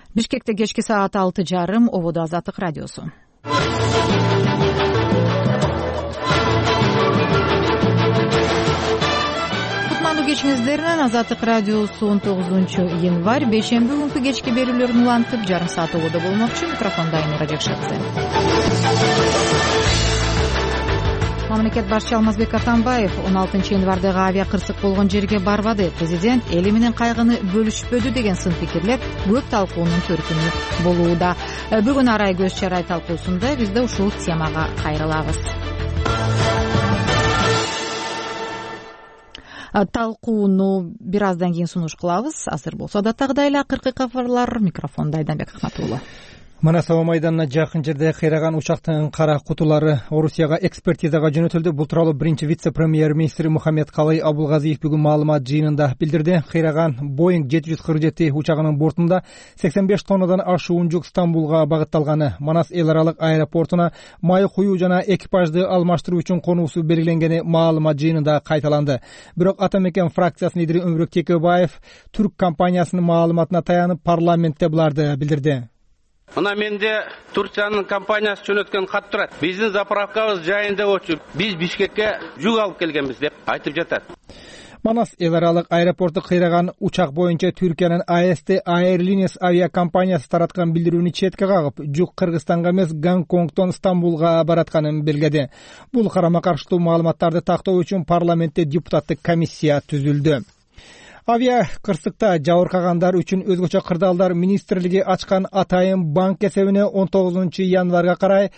Бишкекте кечки саат 6:30 ободо Азаттык радиосу. Кутмандуу кечиңиздер. Азаттык радиосу 19-январь бейшемби күнкү кечки берүүлөрүн улантып жарым саат ободо болмокчу. Микрофонда Айнура Жакшатты. Мамлекет башчы Алмазбек Атамбаев 16-январдагы авиа кырсык болгон жерге барбады. Президент эли менен кайгыны бөлүшпөдү деген сын пикирлер көп талкуунун төркүнү болууда. Бүгүн арай көз чарай талкуусунда биз да ушул темага кайрылабыз. Талкууну бир аздан кийин сунуш кылабыз. Азыр болсо адаттагыдай эле акыркы кабарлар. Микрофонда Айданбек Ахматулла. Манас аба майданына жакын жерде кыйраган учактын кара кутулары Орусияга экспертизага жөнөтүлдү. Бул тууралуу биринчи вице-премьер-министр Мухаммедкалый Абулгазиев бүгүн маалымат жыйынында билдирди. Кыйраган Boeing 747 учагынын бортунда 85 тоннадан ашуун жүк Стамбулга багытталганы, Манас эл аралык аэропортуна май куюу жана экипажды алмаштыруу үчүн конуусу белгиленгени маалымат жыйынында кайталанды. Бирок Ата мекен фракциясынын лидери Өмүрөк Текебаев түрк компаниясынын маалыматына таянып парламентте буларды билдирди. Мына менде Турциянын компаниясы жөнөткөн кат турат. Биздин заправкабыз жайында болчу. Биз Бишкекке жүк алып келгенбиз деп айтып жатат. Манас эл аралык аэропорту кыйраган учак боюнча Түркиянын AST Airlines авиакомпаниясы тараткан билдирүүнү четке кагып, жүк Кыргызстанга эмес Гонконгдон Стамбулга баратканын белгиледи. Бул карама каршылуу маалыматтарды тактоо үчүн парламентте депутаттык комиссия түзүлдү. Авиа кырсыкта жабыркагандар үчүн өзгөчө кырдаалдар министрлиги ачкан атайын банк эсебине 19-январга карай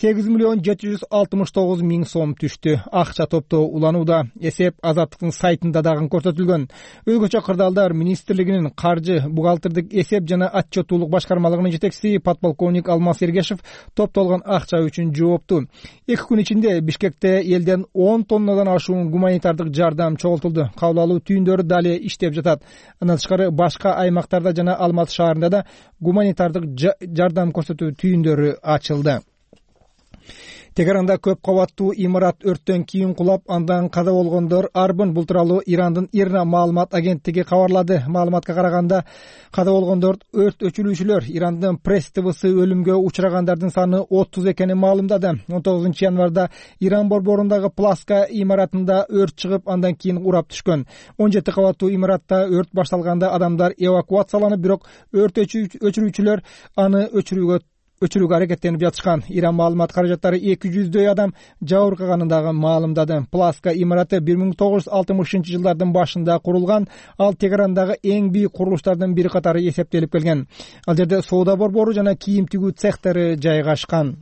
8.769.000 сом түштү. Акча топтоо уланууда. Эсеп Азаттыктын сайтында дагы көрсөтүлгөн. Өзгөчө кырдаалдар министрлигинин каржы, бухгалтердик эсеп жана отчеттуулук башкармалыгынын жетекчиси подполковник Алмаз Ергешев топтолгон акча үчүн жоопту. 2 күн ичинде Бишкекте элден 10 тоннадан ашуун гуманитардык жардам чогултулду. Кабыл алуу түйүндөрү дали деп жатат. Андан тышкары башка аймактарда жана Алматы шаарында да гуманитардык жардам көрсөтүү түйүндөрү ачылды. Тегеранда көп кабаттуу имарат өрттөн кийин кулап, андан каза болгондор арбын. Бул тууралуу Ирандын ИРНА маалымат агенттиги кабарлады. Маалыматка караганда, каза болгондор өрт өчүрүүчүлөр Ирандын пресс ТВсы өлүмгө учурагандардын саны 30 экенин маалымдады. 19-январда Иран борборундагы Пласка имаратында өрт чыгып, андан кийин урап түшкөн. 17 кабаттуу имаратта өрт башталганда адамдар эвакуацияланып, бирок өрт өчүрүүчүлөр аны өчүрүүгө аракеттенип жатышкан. Иран маалымат каражаттары 200дөй адам жабыркаганын дагы маалымдады. Пласка имараты 1960-жылдардын башында курулган, ал Тегерандагы эң бийик курулуштардын бири катары эсептелип келген. Ал жерде соода борбору жана кийим тигүү цехтери жайгашкан.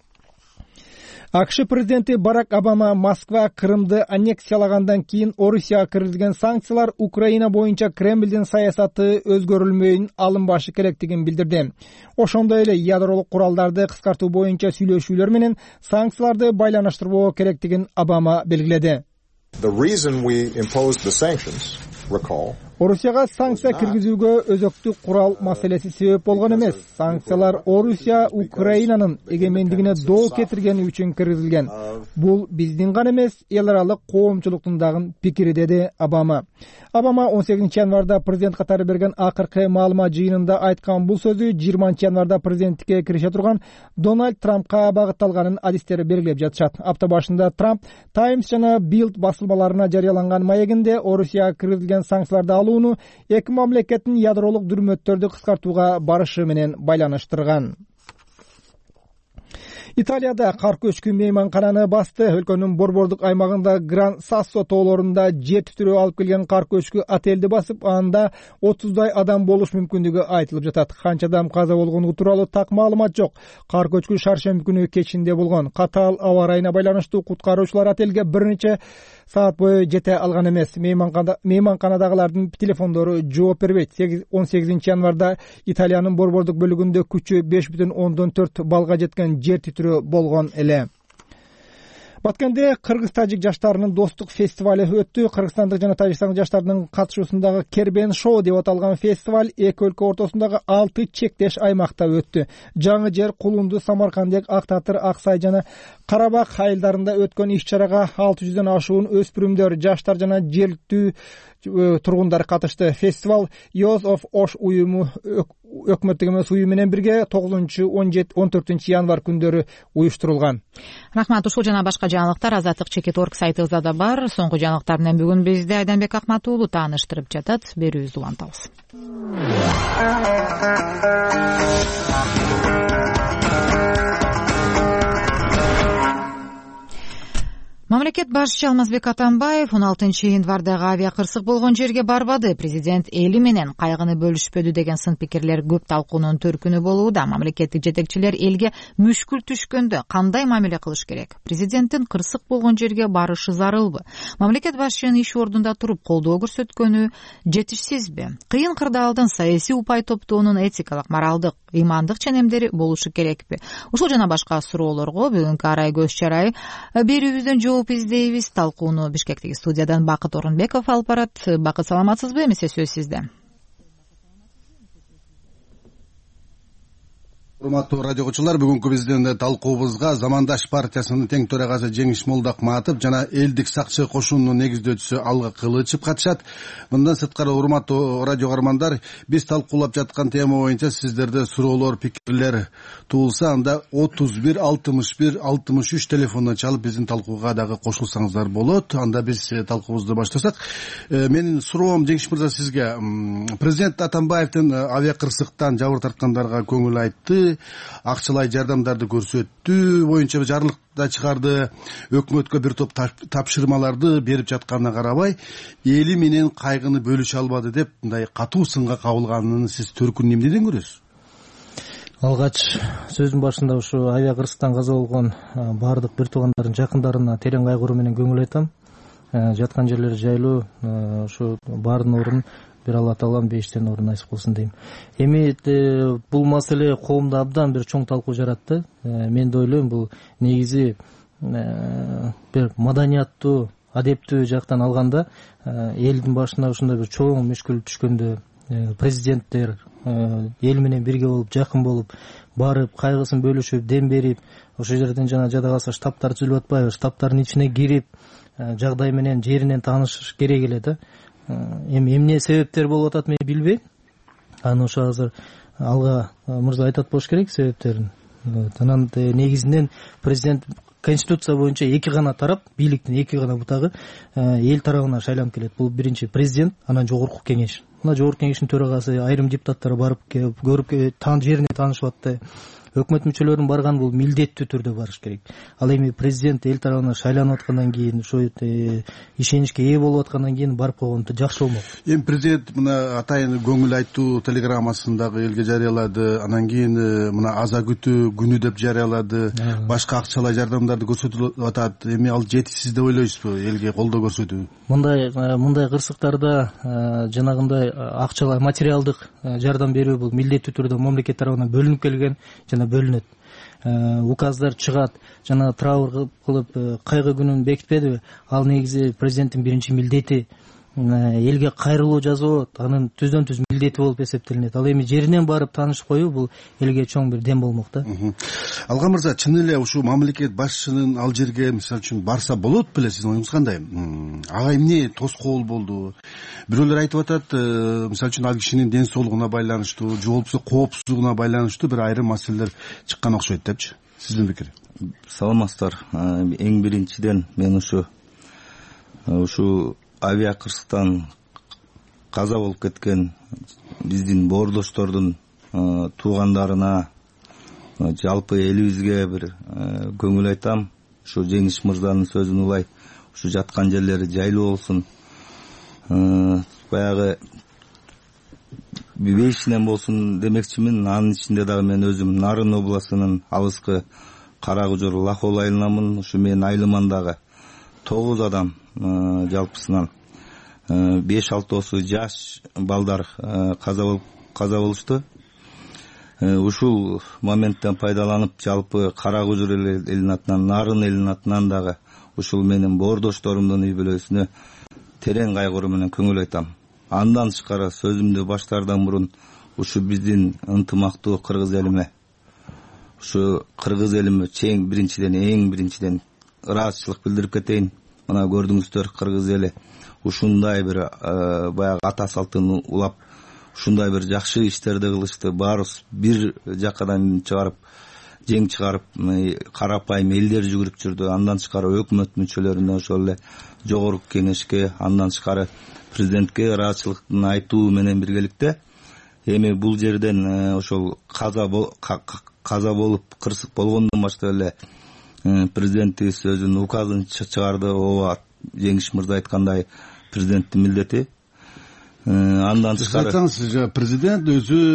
АКШ президенти Барак Обама Москва Крымды аннексиялагандан кийин Орусияга киргизилген санкциялар Украина боюнча Кремлдин саясаты өзгөрүлмөйүн алынбашы керектигин билдирди. Ошондой эле ядролук куралдарды кыскартуу боюнча сүйлөшүүлөр менен санкцияларды байланыштырбоо керектигин Обама белгиледи. Орусияга санкция киргизүүгө өзөктүк курал маселеси себеп болгон эмес. Санкциялар Орусия Украинанын эгемендигине доо кетиргени үчүн киргизилген. Бул биздин гана эмес, эл аралык коомчулуктун дагы пикири, деди Обама. Обама 18-январда президент катары берген акыркы маалымат жыйынында айткан бул сөзү 20-январда президенттикке кирише турган Дональд Трампка багытталганын адистери белгилеп жатышат. Апта башында Трамп Times жана Bild басылмаларына жарыяланган маегинде Орусияга киргизилген санкцияларды алууну эки мамлекеттин ядролук дүрмөттөрдү кыскартууга барышы менен байланыштырган. Италияда кар көчкү мейманкананы басты. Өлкөнүн борбордук аймагында Гран Сассо тоолорунда жер титирөө алып келген кар көчкү отелди басып, анда 30дай адам болуш мүмкүндүгү айтылып жатат. Канча адам каза болгону тууралуу так маалымат жок. Кар көчкү шаршемби күнү кечинде болгон. Катаал аба ырайына байланыштуу куткаруучулар отелге бир нече саат бою жете алган эмес. Мейманканадагылардын телефондору жооп бербейт. 18-январда Италиянын борбордук бөлүгүндө күчү 5,4 балга жеткен жер титирөө болгон эле. Баткенде кыргыз-тажик жаштарынын достук фестивали өттү. Кыргызстандык жана тажикстандык жаштардын катышуусундагы Кербен шоу деп аталган фестиваль эки өлкө ортосундагы 6 чектеш аймакта өттү. Жаңы жер, Кулунду, Самаркандек, Ак Татыр, Аксай жана Карабак айылдарында өткөн иш-чарага 600дөн ашуун өспүрүмдөр, жаштар жана жергиликтүү тургундары катышты. Фестиваль Youth of Osh уюму өкмөттүк эмес уюм менен бирге 9-14 январь күндөрү уюштурулган. Рахмат. Ушул жана башка жаңылыктар Азаттык.org сайтыбызда да бар. Соңку жаңылыктар менен бүгүн бизди Айданбек Акмат уулу тааныштырып жатат. Берүүбүздү улантабыз. Мамлекет башчысы Алмазбек Атамбаев 16-январдагы авиакырсык болгон жерге барбады. Президент эли менен кайгыны бөлүшпөдү деген сын пикирлер көп талкуунун төркүнү болууда. Мамлекеттик жетекчилер элге мүшкүл түшкөндө кандай мамиле кылыш керек? Президенттин кырсык болгон жерге барышы зарылбы? Мамлекет башчынын иш ордунда туруп колдоо көрсөткөнү жетишсизби? Кыйын кырдаалдын саясий упай топтоонун этикалык, моралдык, ыймандык ченемдери болушу керекпи? Ушул жана башка суроолорго бүгүнкү арай көз чарай берүүбүздөн жооп издейбиз. Талкууну Бишкектеги студиядан Бакыт Орунбеков алып барат. Бакыт, саламатсызбы? Эмесе сөз сизде. Урматтуу радио көрүүчүлөр, бүгүнкү биздин талкуубузга Замандаш партиясынын тең төрагасы Жеңиш Молдокматов жана элдик сакчы кошунунун негиздөөчүсү Алга Кылычев катышат. Мындан сырткары, урматтуу радио каармандар, биз талкуулап жаткан тема боюнча сиздерде суроолор, пикирлер туулса, анда 31 61 63 телефонуна чалып биздин талкууга дагы кошулсаңыздар болот. Анда биз талкуубузду баштасак. Менин суроом, Жеңиш мырза, сизге. Президент Атамбаевдин авиакырсыктан жабыр тарткандарга көңүл айтты, акчалай жардамдарды көрсөттү боюнча жарлык да чыгарды, өкмөткө бир топ тапшырмаларды берип жатканына карабай, эли менен кайгыны бөлүшө албады деп мындай катуу сынга кабылганын сиз төркүнүн эмнеден көрөсүз? Алгач сөзүн башында ушу авиакырсыктан каза болгон баардык бир туугандардын жакындарына терең кайгыруу менен көңүл айтам. Жаткан жерлери жайлуу, ушу баардын орун бир Алла Таалам бейиштен орун насип кылсын дейм. Эми бул маселе коомдо абдан бир чоң талкуу жаратты. Мен да ойлойм, бул негизи бир маданияттуу, адептүү жактан алганда элдин башына ушундай бир чоң мүшкүл түшкөндө президенттер эл менен бирге болуп, жакын болуп, барып, кайгысын бөлүшүп, дем берип, ошол жерден жана жада калса штабтар түзүлүп атпайбы, штабтардын ичине кирип, жагдай менен, жеринен таанышыш керек эле да. Эми эмне себептер болуп атат мен билбейм. Аны ошо азыр Алга мырза айтат болуш керек себептерин. Анан негизинен президент Конституция боюнча эки гана тарап, бийликтин эки гана бутагы эл тарабынан шайланып келет. Бул биринчи президент, анан жогорку кеңеш. Мына жогорку кеңештин төрагасы, айрым депутаттар барып көрүп жерине таанышып атты. Өкмөт мүчөлөрүнүн барган бул милдеттүү түрдө барыш керек. Ал эми президент эл тарабынан шайланып аткандан кийин, ошо ишеничке ээ болуп аткандан кийин барып койгон жакшы болмок. Эми президент мына атайын көңүл айтуу телеграммасын дагы элге жарыялады. Анан кийин мына аза күтүү күнү деп жарыялады. Башка акчалай жардамдарды көрсөтүп атат. Эми ал жетишсиз деп ойлойсузбу элге колдоо көрсөтүү? Мындай кырсыктарда жанагындай акчалай материалдык жардам берүү бул милдеттүү түрдө мамлекет тарабынан бөлүнүп келген жана бөлүнөт. Указдар чыгат, жана траур кылып кайгы күнүн бекитпедиби? Ал негизи президенттин биринчи милдети. Элге кайрылуу жасоо анын түздөн түз милдети болуп эсептелинет. Ал эми жеринен барып таанышып коюу бул элге чоң бир дем болмок да. Алга мырза, чын эле ушу мамлекет башчынын ал жерге мисалы үчүн барса болот беле, сиздин оюңуз кандай? Ага эмне тоскоол болду? Бирөөлөр айтып атат, мисалы үчүн ал кишинин ден соолугуна байланыштуу, же болбосо коопсуздугуна байланыштуу бир айрым маселелер чыккан окшойт депчи. Сиздин пикир? Саламатсыздар. Эң биринчиден мен ушу авиакырсыктан каза болуп кеткен биздин боордоштордун туугандарына, жалпы элибизге бир көңүл айтам. Ушу Жеңиш мырзанын сөзүн улай, ушу жаткан жерлери жайлуу болсун. Баягы бейишинен болсун демекчимин. Анын ичинде дагы мен өзүм Нарын областынын алыскы Карагужур Лахол айылынамын. Ушу менин айылымандагы 9 адам жалпысынан 5-6 жаш балдар каза болушту. Ушул моменттен пайдаланып, жалпы Карагужур элинин атынан, Нарын элинин атынан дагы ушул менин боордошторумдун үй бүлөсүнө терең кайгыруу менен көңүл айтам. Андан тышкары сөзүмдү баштаардан мурун ушу биздин ынтымактуу кыргыз элиме, ушу кыргыз элиме эң биринчиден ыраазычылык билдирип кетейин. Мына көрдүңүздөр, кыргыз эли ушундай бир баягы ата салтын улап ушундай бир жакшы иштерди кылышты. Баарыбыз бир жакадан чыгарып жең чыгарып карапайым элдер жүгүрүп жүрдү. Андан тышкары өкмөт мүчөлөрүнө, ошол эле жогорку кеңешке, андан тышкары президентке ыраазычылыктын айтуу менен биргеликте эми бул жерден ошол каза болуп кырсык болгондон баштап эле президентибиз өзүнүн указын чыгарды. Ооба, Жеңиш мырза айткандай, президенттин милдети. Андан тышкары айтсаңыз, президент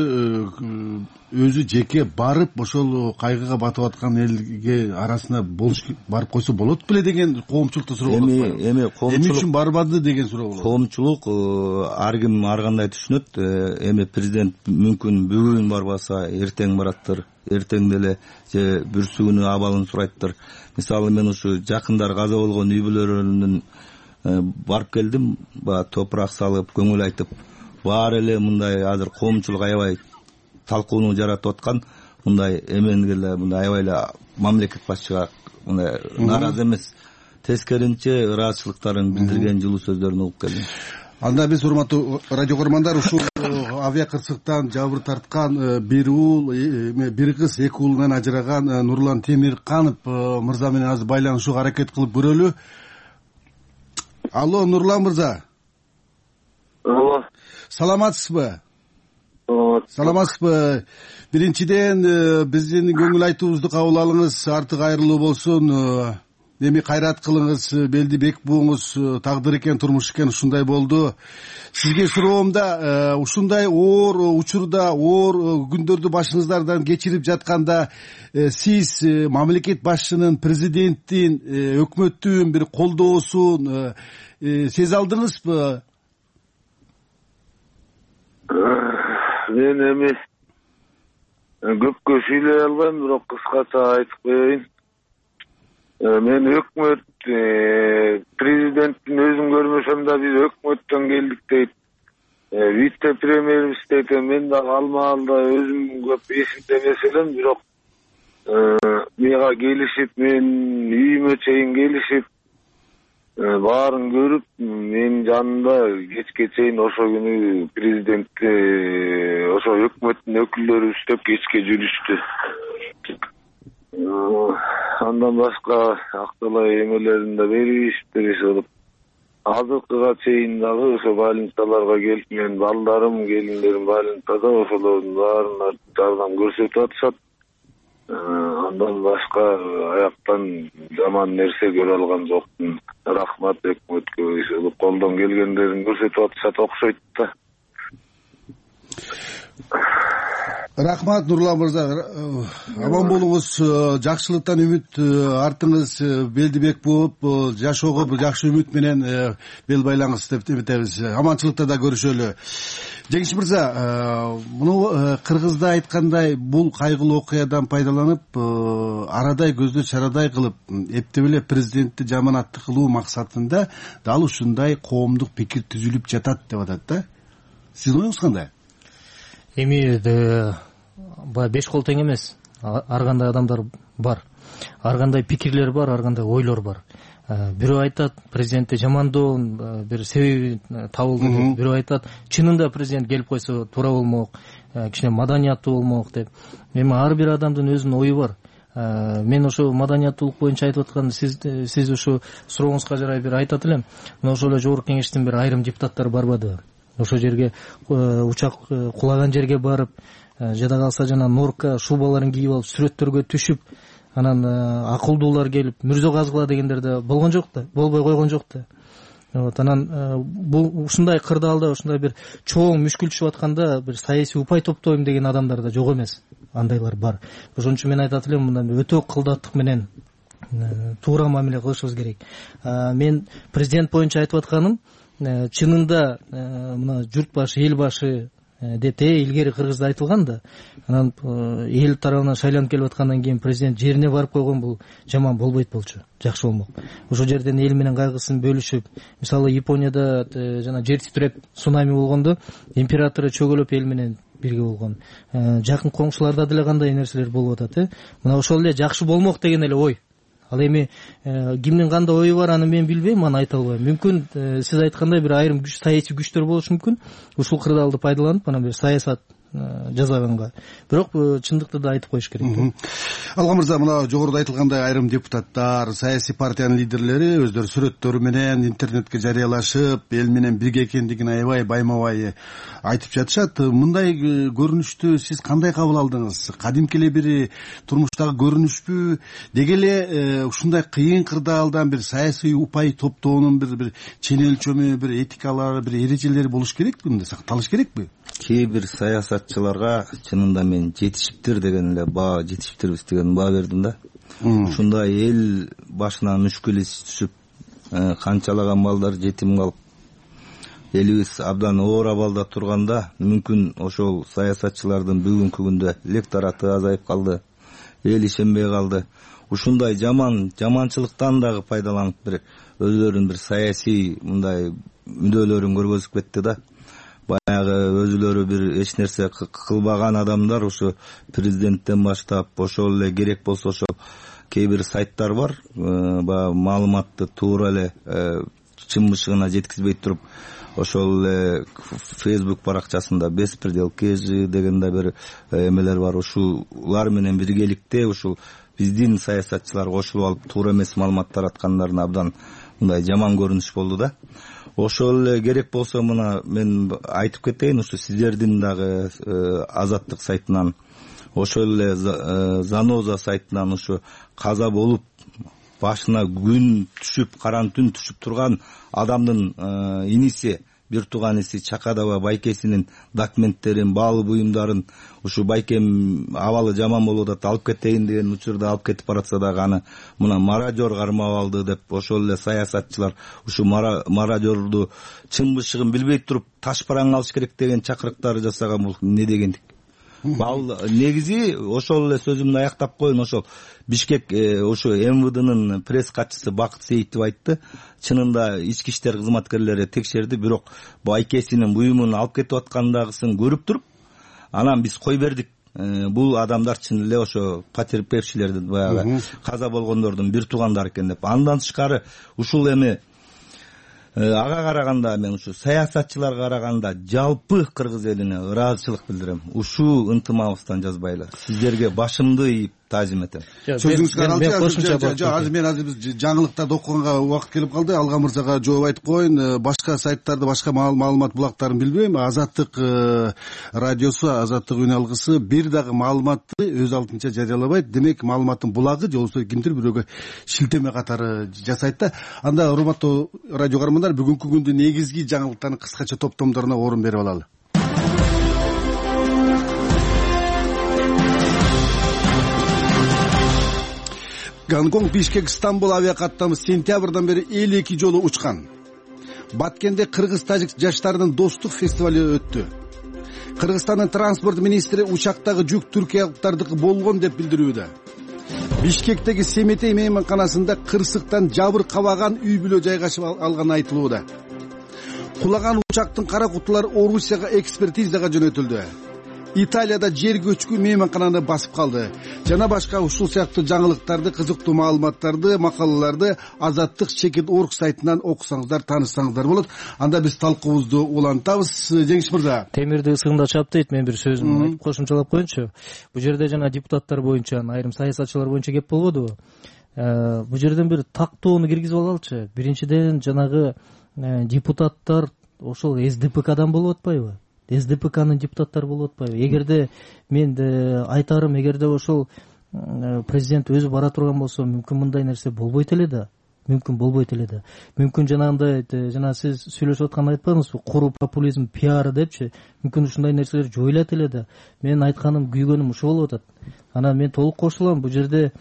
өзү жеке барып ошол кайгыга батып аткан элге арасына барып койсо болот беле деген коомчулукта суроо болот. Эми эмне үчүн барбады деген суроо болот. Коомчулук ар ким ар кандай түшүнөт. Эми президент мүмкүн бүгүн барбаса эртең бараттыр, эртең деле же бүрсүгүнү абалын сурайттыр. Мисалы мен ушу жакындар каза болгон үй бүлөлөрүнүн барып келдим, топурак салып, көңүл айтып. Баары эле мындай азыр коомчулук аябай талкууну жаратып аткан, мындай эменге эле мындай аябай эле мамлекет башчыга мындай нааразы эмес, тескеринче ыраазычылыктарын билдирген жылуу сөздөрүн угуп келдим. Анда биз, урматтуу радио көрөрмандар, ушул авиа кырсыктан жабыр тарткан бир уул, бир кыз, эки уулунан ажыраган Нурлан Темирканов мырза менен азыр байланышууга аракет кылып көрөлү. Алло, Нурлан мырза. Алло. Саламатсызбы? Саламатсызбы? Биринчиден биздин көңүл айтуубузду кабыл алыңыз, арты кайрылуу болсун. Эми кайрат кылыңыз, белди бек бууңуз, тагдыр экен, турмуш экен, ушундай болду. Сизге суроомда, ушундай оор учурда, оор күндөрдү башыңыздардан кечирип жатканда, сиз мамлекет башчынын, президенттин, өкмөттүн бир колдоосун сезе алдыңызбы? Мен эми көпкө сүйлөй албайм, бирок кыскача айтып коеюн. Мен өкмөт, президенттин өзүн көрмөсөм да биз өкмөттөн келдик дейт. Вице-премьерибиз дейт. Мен дагы ал маалда өзүм көп эсимде эмес элем, бирок мага келишип, мен үйүмө чейин келишип, баарын көрүп, менин жанымда кечке чейин ошо күнү президентти, ошо өкмөттүн өкүлдөрү үстөп кечке жүрүштү. Андан башка акталай эмелерин да бериш азыркыга чейин дагы ошо больницаларга келип, мен балдарым, келиндерим больницада, ошолордун баарына жардам көрсөтүп атышат. Андан башка аяктан жаман нерсе көрө алган жокмун. Рахмат өкмөткө, колдон келгендерин көрсөтүп атышат окшойт да. Рахмат, Нурлан мырза. Аман болуңуз, жакшылыктан үмүт артыңыз белдибек болуп, жашоого бир жакшы үмүт менен бел байлаңыз деп үмүттөбүз. Аманчылыкта да көрүшөлү. Жеңиш мырза, муну кыргызда айткандай, бул кайгылуу окуядан пайдаланып, арадай көздө чарадай кылып, эптеп эле президентти жаманатты кылуу максатында дал ушундай коомдук пикир түзүлүп жатат деп атат да. Сиздин оюңуз кандай? Эми баягы беш кол тең эмес. Ар кандай адамдар бар. Ар кандай пикирлер бар, ар кандай ойлор бар. Бирөө айтат, президентти жамандоонун бир себеби табылды деп. Бирөө айтат, чынында президент келип койсо туура болмок, кичине маданияттуу болмок деп. Эми ар бир адамдын өзүнүн ою бар. Мен ошо маданияттуулук боюнча айтып аткан, сиз ошо сурооңузга жарай бир айтат элем. Мына ошол эле жогорку кеңештин бир айрым депутаттары барбады. Ошо жерге учак кулаган жерге барып, жада калса жана норка шубаларын кийип алып сүрөттөргө түшүп, анан акылдуулар келип мүрзө казгыла дегендер да болгон жок да, болбой койгон жок да. Анан бул ушундай кырдаалда, ушундай бир чоң мүшкүл түшүп атканда бир саясий упай топтойм деген адамдар да жок эмес. Андайлар бар. Ошон үчүн мен айтат элем, мындай өтө кылдаттык менен туура мамиле кылышыбыз керек. Мен президент боюнча айтып атканым, чынында мына журт башы, эл башы деп илгери кыргызда айтылган да. Анан эл тарабынан шайланып келип аткандан кийин президент жерине барып койгон, бул жаман болбойт болчу, жакшы болмок. Ошол жерден эл менен кайгысын бөлүшүп, мисалы Японияда жана жер титиреп цунами болгондо императору чөгөлөп эл менен бирге болгон. Жакын коңшуларда деле кандай нерселер болуп атат. Мына ошол эле жакшы болмок деген эле ой. Ал эми кимдин кандай ою бар аны мен билбейм, аны айта албайм. Мүмкүн сиз айткандай бир айрым саясий күчтөр болушу мүмкүн, ушул кырдаалды пайдаланып анан бир саясат жасаганга. Бирок чындыкты да айтып коюш керек. Алга мырза, мына жогоруда айтылгандай айрым депутаттар, саясий партиянын лидерлери өздөрү сүрөттөрү менен интернетке жарыялашып, эл менен бирге экендигин аябай байма-бай айтып жатышат. Мындай көрүнүштү сиз кандай кабыл алдыңыз? Кадимки эле бир турмуштагы көрүнүшпү? Деги эле ушундай кыйын кырдаалдан бир саясий упай топтоонун бир чен өлчөмү, бир этикалары, бир эрежелери болуш керекпи, сакталыш керекпи? Кээ бир саясатчыларга чынында мен жетишиптир деген эле баа, жетишиптирбиз деген баа бердим да. Ушундай эл башына мүшкүл иш түшүп, канчалаган балдар жетим калып, элибиз абдан оор абалда турганда, мүмкүн ошол саясатчылардын бүгүнкү күндө электораты азайып калды, эл ишенбей калды. Ушундай жаманчылыктан дагы пайдаланып бир өзлөрүнүн бир саясий мындай мүдөлөрүн көргөзүп кетти да. Баягы өзүлөрү бир эч нерсе кылбаган адамдар ушу президенттен баштап, ошол эле керек болсо ошол кээ бир сайттар бар, баягы маалыматты туура эле чын бышыгына жеткизбей туруп, ошол эле Facebook баракчасында беспредел КЖ деген да бир эмелер бар. Ушулар менен биргеликте ушул биздин саясатчылар кошулуп алып туура эмес маалымат тараткандарына абдан мындай жаман көрүнүш болду да. Ошол эле керек болсо мына мен айтып кетейин, ушу сиздердин дагы Азаттык сайтынан, ошол эле Заноза сайтынан ушу каза болуп башына күн түшүп, каран түн түшүп турган адамдын иниси, бир тууган иси Чакадава байкесинин документтерин, баалы буюмдарын ушу байкем абалы жаман болуп атат, алып кетейин деген учурда алып кетип баратса дагы аны мына марадер кармап алды деп, ошол эле саясатчылар ушу марадерду чын бышыгын билбей туруп таш параң алыш керек деген чакырыктарды жасаган, бул эмне дегендик? Негизи ошол эле сөзүмдү аяктап коеюн, ошол Бишкек ошо МВДнын пресс катчысы Бакыт Сейитов айтты, чынында ички иштер кызматкерлери текшерди, бирок байкесинин буюмун алып кетип аткандагысын көрүп туруп, анан биз кой бердик. Бул адамдар чын эле ошо потерпевшилерди, баягы каза болгондордун бир туугандары экен деп. Андан тышкары ушул эми ага караганда, мен ушу саясатчыларга караганда жалпы кыргыз элине ыраазычылык билдирем. Ушул ынтымагыбыздан жазбайлы. Сиздерге башымды ийип таазим этем. Сөзүңүзгө аралашып, мен азыр биз жаңылыктарды окуганга убакыт келип калды. Алга мырзага жооп айтып коеюн. Башка сайттарды, башка маалымат булактарын билбейм. Азаттык радиосу, Азаттык үн алгысы бир дагы маалыматты өз алдынча жарыялабайт. Демек, маалыматтын булагы же болбосо кимдир бирөөгө шилтеме катары жасайт да. Анда урматтуу радио каармандар, бүгүнкү күндүн негизги жаңылыктардын кыскача топтомдоруна орун берип алалы. Гонконг, Бишкек, Стамбул авиакаттамы сентябрдан бери 52 жолу учкан. Баткенде кыргыз-тажик жаштарынын достук фестивали өттү. Кыргызстандын транспорт министри учактагы жүк түркиялыктардыкы болгон деп билдирүүдө. Бишкектеги Семетей мейманканасында кырсыктан жабыр кабаган үй бүлө жайгашып алганы айтылууда. Кулаган учактын кара кутулары Орусияга экспертизага жөнөтүлдү. Италияда жер көчкү мейманкананы басып калды. Жана башка ушул сыяктуу жаңылыктарды, кызыктуу маалыматтарды, макалаларды Азаттык Чекит.org сайтынан окусаңыздар, таанышсаңыздар болот. Анда биз талкуубузду улантабыз. Жеңиш мырза. Темирди ысыгында чаптайт, мен бир сөзүм айтып кошумчалап коеюнчу. Бул жерде жана депутаттар боюнча, айрым саясатчылар боюнча кеп болбодубу? Бул жерден бир тактоону киргизип алалычы. Биринчиден жанагы депутаттар ошол СДПКдан болуп атпайбы? СДПКнын депутаттары болуп атпайбы? Эгерде мен айтарым, эгерде ошол президент өзү бара турган болсо, мүмкүн мындай нерсе болбойт эле да. Мүмкүн жанагындай, жана сиз сүйлөшүп атканда айтпадыңызбы, куру популизм, пиар депчи. Мүмкүн ушундай нерселер жоюлат эле да. Мен айтканым, күйгөнүм ушул болуп атат. Анан мен толук кошулам. Бул жерде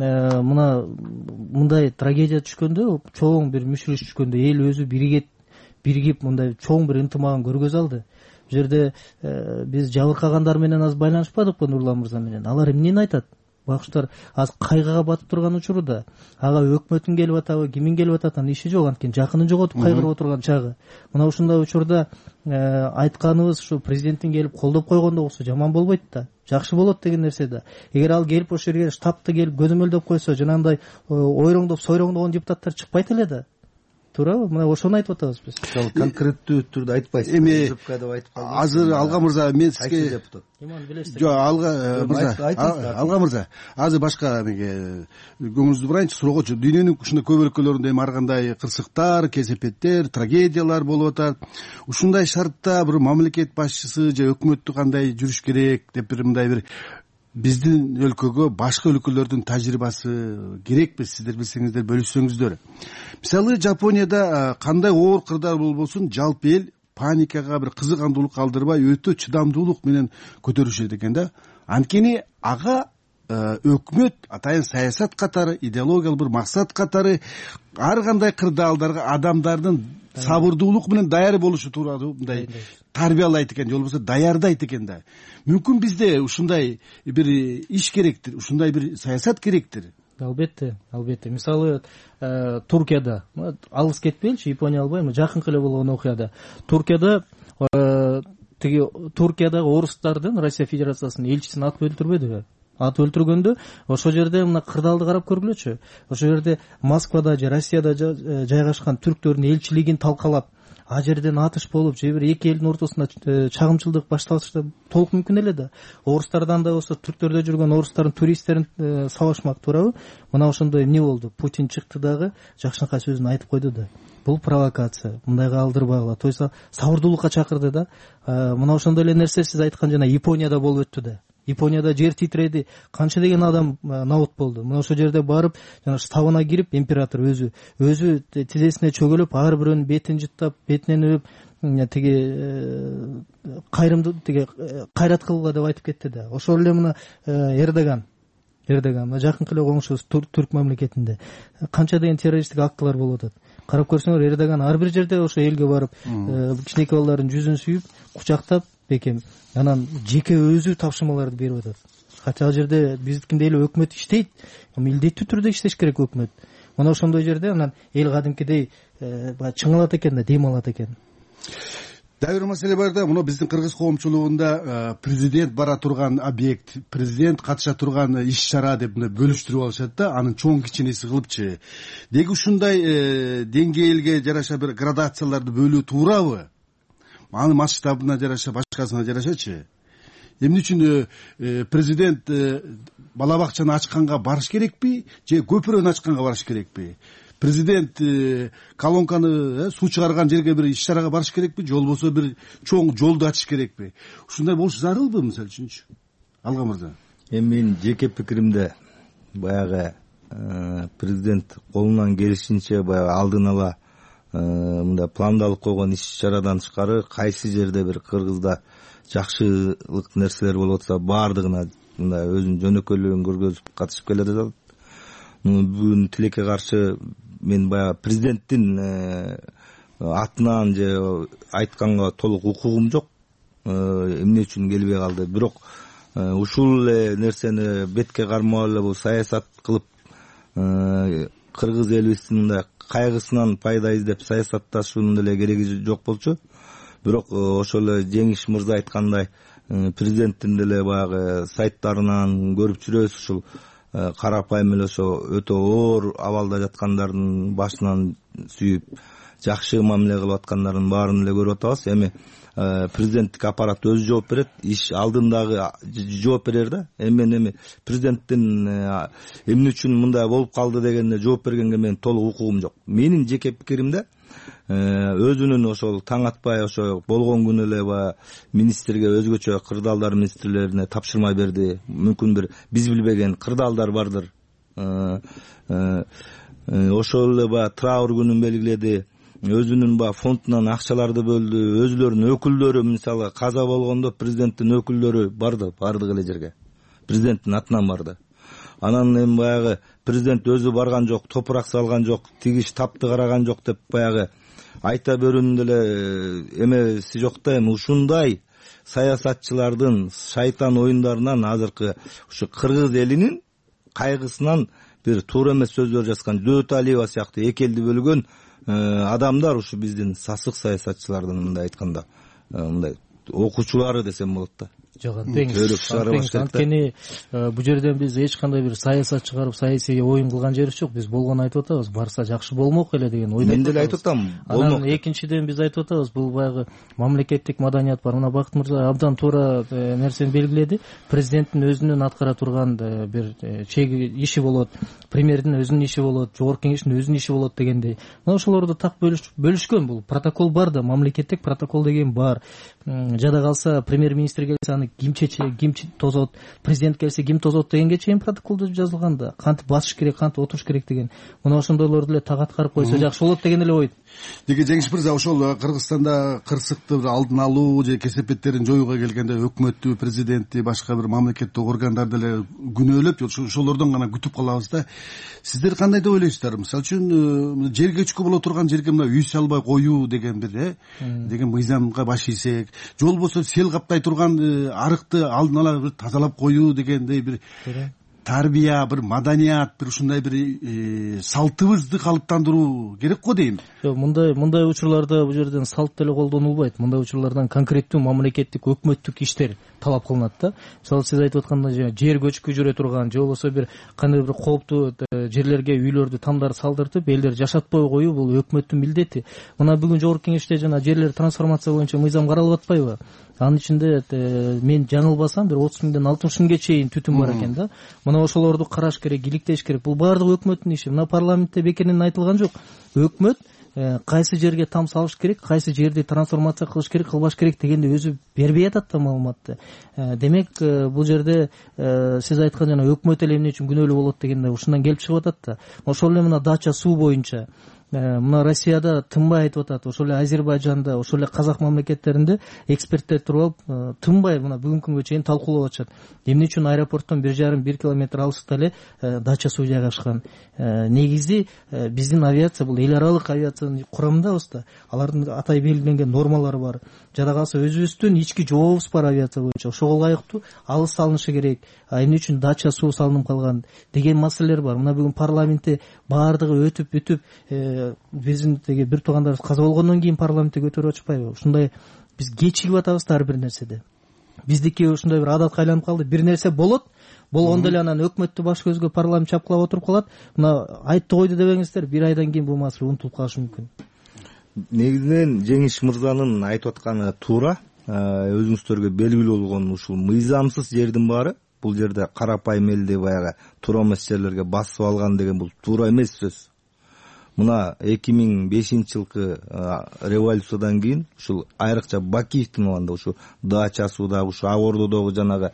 мындай трагедия түшкөндө, чоң бир мүшүрүш түшкөндө эл өзү биригип мындай чоң бир ынтымагын көргөзө алды. Бул жерде биз жабыркагандар менен аз байланышпадыкпы Нурлан мырза менен? Алар эмнени айтат? байкуштар азыр кайгыга батып турган учурда ага өкмөттүн келип атабы кимин келип атат анын иши жок, анткени жакынын жоготуп кайгырып отурган чагы. Мына ушундай учурда айтканыбыз ушу президенттин келип колдоп койгондо болсо жаман болбойт да, жакшы болот деген нерсе да. Эгер ал келип ошол жерге штабты келип көзөмөлдөп койсо, жанагындай ойроңдоп сойроңдогон депутаттар чыкпайт эле да. Туурабы? Мына ошону айтып атабыз биз. Конкреттүү түрдө айтпайсыз. Эми азыр Алга мырза, мен сизге жок, Алга мырза, азыр башка эмеге көңүлүңүздү бурайынчы, суроогочу. Дүйнөнүн ушундай көп өлкөлөрүндө эми ар кандай кырсыктар, кесепеттер, трагедиялар болуп атат. Ушундай шартта бир мамлекет башчысы же өкмөттү кандай жүрүш керек деп бир мындай бир биздин өлкөгө башка өлкөлөрдүн тажрыйбасы керекпи? Сиздер билсеңиздер, бөлүшсөңүздөр. Мисалы, Жапонияда кандай оор кырдаал болбосун, жалпы эл паникага, бир кызыгандуулук калтырбай, өтө чыдамдуулук менен көтөрүшөт экен да. Анткени ага өкмөт атайын саясат катары, идеологиялык бир максат катары ар кандай кырдаалдарга адамдардын сабырдуулук менен даяр болушу тууралуу мындай тарбиялайт экен, же болбосо даярдайт экен да. Мүмкүн бизде ушундай бир иш керектир, ушундай бир саясат керектир. Албетте. Мисалы, Туркияда, алыс кетпейинчи, Япония албайм, жакынкы эле болгон окуяда. Туркиядагы орустардын Россия Федерациясынын элчисин атып өлтүрбөдүбү? Атып өлтүргөндө ошол жерде мына кырдаалды карап көргүлөчү. Ошол жерде Москвада же Россияда жайгашкан түрктөрдүн элчилигин талкалап, а жерден атыш болуп, же бир эки элдин ортосунда чагымчылдык башталышы толук мүмкүн эле да. Орустардан да болсо, түрктөрдө жүргөн орустардын туристтерин сабашмак, туурабы? Мына ошондой эмне болду? Путин чыкты дагы жакшынакай сөзүн айтып койду да. Бул провокация, мындайга алдырбагыла, то есть сабырдуулукка чакырды да. Мына ошондой эле нерсе сиз айткан жана Японияда болуп өттү да. Японияда жер титиреди, канча деген адам наут болду. Мына ошол жерде барып, жана штабына кирип, император өзү тизесине чөгөлөп, ар бирөөнүн бетин жыттап, бетинен өп, кайрат кылгыла деп айтып кетти да. Ошол эле мына Эрдоган мына жакынкы эле коңшубуз түрк мамлекетинде канча деген террористтик актылар болуп атат. Карап көрсөңөр, Эрдоган ар бир жерде ошо элге барып, кичинекей балдардын жүзүн сүйүп, кучактап, бекем, анан жеке өзү тапшырмаларды берип атат. Хотя ал жерде биздикиндей эле өкмөт иштейт, милдеттүү түрдө иштеш керек өкмөт. Мына ошондой жерде анан эл кадимкидей чыңалат экен да, дем алат экен. Дагы бир маселе бар да, мына биздин кыргыз коомчулугунда президент бара турган объект, президент катыша турган иш-чара деп мына бөлүштүрүп алышат да, анын чоң кичинеси кылыпчы. Деги ушундай деңгээлге жараша бир градацияларды бөлүү туурабы? Анын масштабына жараша, башкасына жарашачы. Эмне үчүн президент бала бакчаны ачканга барыш керекпи, же көпүрөнү ачканга барыш керекпи? Президент колонканы суу чыгарган жерге бир иш-чарага барыш керекпи, же болбосо бир чоң жолду ачыш керекпи? Ушундай болуш зарылбы, мисалы үчүнчү? Алга мырза. Менин жеке пикиримде баягы президент колунан келишинче баягы алдын ала мындай пландалып койгон иш-чарадан тышкары кайсы жерде бир Кыргызда жакшылык нерселер болуп атса, баардыгына мындай өзүнүн жөнөкөйлүгүн көргөзүп катышып келет атат. Бүгүн тилекке каршы мен баягы президенттин атынан же айтканга толук укугум жок. Эмне үчүн келбей калды? Бирок ушул эле нерсени бетке кармап эле бул саясат кылып кыргыз элибиздин мындай кайгысынан пайда издеп саясатташуунун деле кереги жок болчу. Бирок ошол эле Жеңиш мырза айткандай, президенттин деле баягы сайттарынан көрүп жүрөбүз, ушул карапайым эле ошо өтө оор абалда жаткандардын башынан сүйүп жакшы мамиле кылып аткандардын баарын эле көрүп атабыз. Эми президенттик аппарат өзү жооп берет, иш алдындагы жооп берер да. Эми президенттин эмне үчүн мындай болуп калды дегенде жооп бергенге мен толук укугум жок. Менин жеке пикиримде өзүнүн ошол таң атпай ошо болгон күнү эле баягы министрге, өзгөчө кырдаалдар министрлерине тапшырма берди. Мүмкүн бир биз билбеген кырдаалдар бардыр. Ошол эле баягы траур күнүн белгиледи. Өзүнүн фондунан акчаларды бөлдү. Өзүлөрүнүн өкүлдөрү, мисалы каза болгондо президенттин өкүлдөрү барды, бардык эле жерге. Президенттин атынан барды. Анан эми баягы президент өзү барган жок, топурак салган жок, тиги штабты караган жок деп баягы айта берүүнүн деле эмеси жок да. Эми ушундай саясатчылардын шайтан оюндарынан азыркы ушу кыргыз элинин кайгысынан бир туура эмес сөздөр жазган Дөталиева сыяктуу эки элди бөлгөн адамдар ушу биздин сасык саясатчылардын мындай айтканда мындай окуучулары десем болот да. Жок, анткени бул жерден биз эч кандай бир саясат чыгарып саясий оюн кылган жерибиз жок. Биз болгону айтып атабыз, барса жакшы болмок эле деген ойдо. Мен деле айтып атам, болмок. Анан экинчиден биз айтып атабыз, бул баягы мамлекеттик маданият бар. Мына Бакыт мырза абдан туура нерсени белгиледи. Президенттин өзүнүн аткара турган бир иши болот, премьердин өзүнүн иши болот, жогорку кеңештин өзүнүн иши болот дегендей. Мына ошолорду так бөлүшкөн. Бул протокол бар да, мамлекеттик протокол деген бар. Жада калса премьер-министр келсе аны ким тозот, президент келсе ким тозот дегенге чейин протоколдо жазылган да. Кантип басыш керек, кантип отуруш керек деген. Мына ошондойлорду эле так аткарып койсо жакшы болот деген эле ой. Деги Жеңиш мырза, ошол Кыргызстанда кырсыкты алдын алуу же кесепеттерин жоюуга келгенде өкмөттү, президентти, башка бир мамлекеттик органдарды эле күнөөлөп, ошолордон гана күтүп калабыз да. Сиздер кандай деп ойлойсуздар? Мисалы үчүн жер көчкү боло турган жерге мына үй салбай коюу деген бир деген мыйзамга баш ийсек, же болбосо сел каптай турган арыкты алдын ала бир тазалап коюу дегендей бир тарбия, бир маданият, бир ушундай бир салтыбызды калыптандыруу керек го дейм. Мындай учурларда бул жерден салт деле колдонулбайт. Мындай учурлардан конкреттүү мамлекеттик өкмөттүк иштер талап кылынат да. Мисалы сиз айтып аткандай жер көчкү жүрө турган же болбосо бир кандай бир кооптуу жерлерге үйлөрдү тамдар салдыртып элдер жашатпой коюу бул өкмөттүн милдети. Мына бүгүн жогорку кеңеште жана жерлер трансформация боюнча мыйзам каралып атпайбы? Анын ичинде мен жаңылбасам бир 30 миңден 60 миңге чейин түтүн бар экен да. Мына ошолорду караш керек, иликтеш керек. Бул баардыгы өкмөттүн иши. Мына парламентте бекеринен айтылган жок. Өкмөт кайсы жерге там салыш керек, кайсы жерди трансформация кылыш керек, кылбаш керек дегенди өзү бербей атат да маалыматты. Демек бул жерде сиз айткан жана өкмөт эле эмне үчүн күнөөлүү болот дегенде ушундан келип чыгып атат да. Ошол эле мына дача суу боюнча мына Россияда тынбай айтып атат, ошол эле Азербайжанда, ошол эле казак мамлекеттеринде эксперттер туруп алып тынбай мына бүгүнкү күнгө чейин талкуулап атышат. Эмне үчүн аэропорттон 1,5-1 километр алыстыкта эле дача суу жайгашкан? Негизи биздин авиация бул эл аралык авиациянын курамындабыз да. Алардын атай белгиленген нормалары бар. Жада калса өзүбүздүн ички жообубуз бар авиация боюнча. Ошого ылайыктуу алыс салынышы керек. Эмне үчүн дача суу салынып калган деген маселелер бар. Мына бүгүн парламентте баардыгы өтүп бүтүп биздин теги бир туугандарыбыз каза болгондон кийин парламентте көтөрүп атышпайбы? Ушундай биз кечигип атабыз да ар бир нерседе. Биздики ушундай бир адатка айланып калды. Бир нерсе болот, болгондо эле анан өкмөттү баш көзгө парламент чапкылап отуруп калат. Мына айтты койду дебеңиздер, бир айдан кийин бул маселе унутулуп калышы мүмкүн. Негизинен Жеңиш мырзанын айтып атканы туура. Өзүңүздөргө белгилүү болгон ушул мыйзамсыз жердин баары бул жерде карапайым элди баягы туура эмес жерлерге басып алган деген бул туура эмес сөз. Мына 2005-жылкы революциядан кийин ушул айрыкча Бакиевдин алганда ушу дача сууда, ушу ак ордодогу жанагы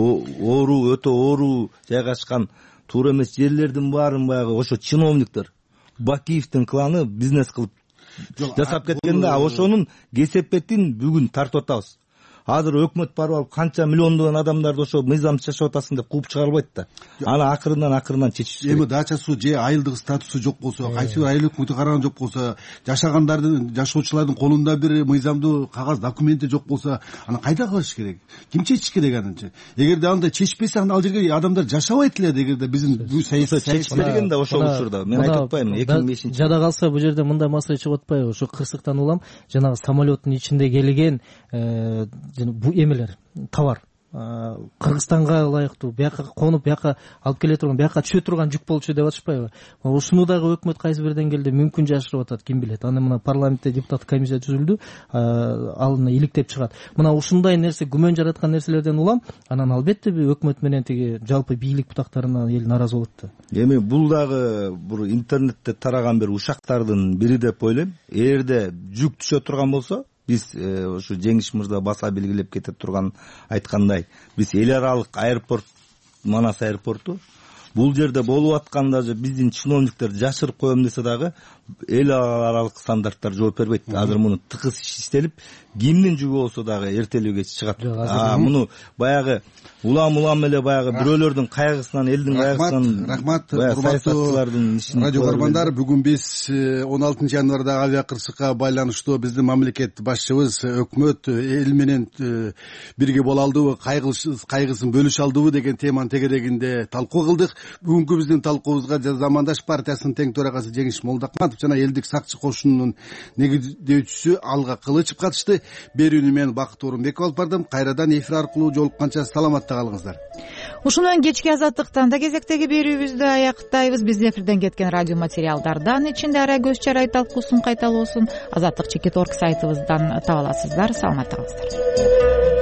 оору, өтө оору жайгашкан туура эмес жерлердин баарын баягы ошо чиновниктер Бакиевдин кланы бизнес кылып жасап кеткенде, ошонун кесепетин бүгүн тартып атабыз. Азыр өкмөт барып алып канча миллиондогон адамдарды ошо мыйзамсыз жашап атасың деп кууп чыгарбайт да. Аны акырынан чечиш керек. Эми дача суу же айылдык статусу жок болсо, кайсы бир айыл өкмөтү караган жок болсо, жашоочулардын колунда бир мыйзамдуу кагаз документи жок болсо, аны кайда кылыш керек? Ким чечиш керек анычы? Эгерде андай чечпесе, анда ал жерге адамдар жашабайт эле. Эгерде биздин бул чечип берген да ошол учурда. Мен айтып атпайм 2005-жылы. Жада калса бул жерде мындай маселе чыгып атпайбы? Ошо кырсыктан улам жанагы самолеттун ичинде келген бу эмелер товар Кыргызстанга ылайыктуу бияка конуп бияка алып келе турган, бияка түшө турган жүк болчу деп атышпайбы? Ушуну дагы өкмөт кайсы бир деңгээлде мүмкүн жашырып атат, ким билет. Аны мына парламентте депутаттык комиссия түзүлдү, ал иликтеп чыгат. Мына ушундай нерсе күмөн жараткан нерселерден улам, анан албетте өкмөт менен тиги жалпы бийлик бутактарына эл наразы болот да. Эми бул дагы бир интернетте тараган бир ушактардын бири деп ойлойм. Эгерде жүк түшө турган болсо, биз ушу Жеңиш мырза баса белгилеп кетип турган айткандай, биз эл аралык аэропорт, Манас аэропорту бул жерде болуп атканда же биздин чиновниктер жашырып коем десе дагы, эл аралык стандарттар жооп бербейт. Азыр муну тыкыз иштелип, кимдин жүгү болсо дагы эртелүү кеч чыгат. Муну баягы улам эле баягы бирөөлөрдүн кайгысынан, элдин кайгысынан. Рахмат, урматтуу радио көрөрмандар. Бүгүн биз 16 январдагы авиа кырсыкка байланыштуу биздин мамлекет башчыбыз өкмөт эл менен бирге боло алдыбы, кайгысын бөлүшө алдыбы деген теманын тегерегинде талкуу кылдык. Бүгүнкү биздин талкуубузга Замандаш партиясынын тең төрагасы Жеңиш Молдокматов жана элдик сакчы кошунунун негиздөөчүсү Алга Кылычев катышты. Берүүнү мен Бакыт Орунбеков алып бардым. Кайрадан эфир аркылуу жолукканча саламатта калыңыздар. Ушуну менен кечки азаттыктан да кезектеги берүүбүздү аяктайбыз. Биздин эфирден кеткен радио материалдардан ичинде ара көз чарай талкуусун кайталоосун Азаттык Чекит.org сайтыбыздан таба аласыздар. Саламатта калыңыздар.